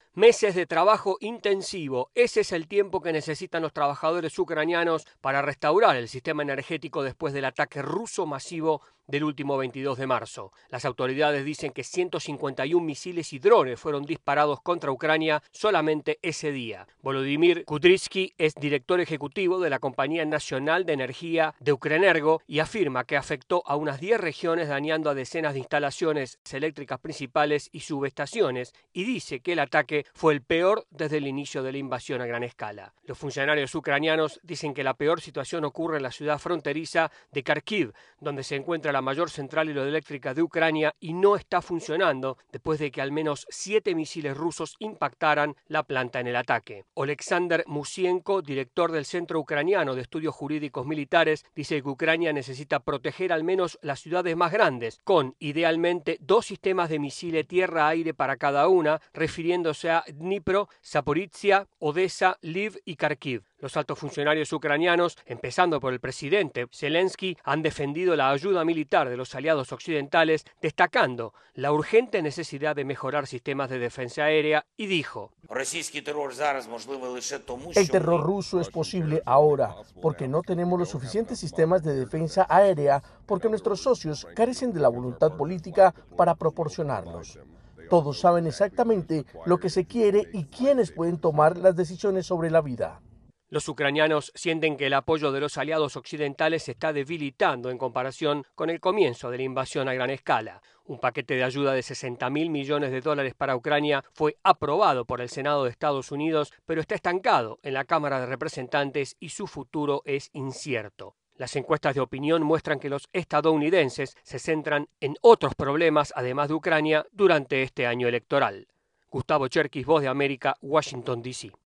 Meses de trabajo intensivo. Ese es el tiempo que necesitan los trabajadores ucranianos para restaurar el sistema energético después del ataque ruso masivo del último 22 de marzo. Las autoridades dicen que 151 misiles y drones fueron disparados contra Ucrania solamente ese día. Volodymyr Kudrytsky es director ejecutivo de la Compañía Nacional de Energía de Ukrenergo y afirma que afectó a unas 10 regiones dañando a decenas de instalaciones eléctricas principales y subestaciones y dice que el ataque fue el peor desde el inicio de la invasión a gran escala. Los funcionarios ucranianos dicen que la peor situación ocurre en la ciudad fronteriza de Kharkiv, donde se encuentra la mayor central hidroeléctrica de Ucrania y no está funcionando después de que al menos 7 misiles rusos impactaran la planta en el ataque. Oleksandr Musienko, director del Centro Ucraniano de Estudios Jurídicos Militares, dice que Ucrania necesita proteger al menos las ciudades más grandes, con idealmente 2 sistemas de misiles tierra-aire para cada una, refiriéndose a Dnipro, Zaporizhia, Odessa, Lviv y Kharkiv. Los altos funcionarios ucranianos, empezando por el presidente Zelensky, han defendido la ayuda militar de los aliados occidentales, destacando la urgente necesidad de mejorar sistemas de defensa aérea y dijo: El terror ruso es posible ahora porque no tenemos los suficientes sistemas de defensa aérea, porque nuestros socios carecen de la voluntad política para proporcionarlos. Todos saben exactamente lo que se quiere y quiénes pueden tomar las decisiones sobre la vida. Los ucranianos sienten que el apoyo de los aliados occidentales se está debilitando en comparación con el comienzo de la invasión a gran escala. Un paquete de ayuda de 60.000 millones de dólares para Ucrania fue aprobado por el Senado de Estados Unidos, pero está estancado en la Cámara de Representantes y su futuro es incierto. Las encuestas de opinión muestran que los estadounidenses se centran en otros problemas, además de Ucrania, durante este año electoral. Gustavo Cherkis, Voz de América, Washington, D.C.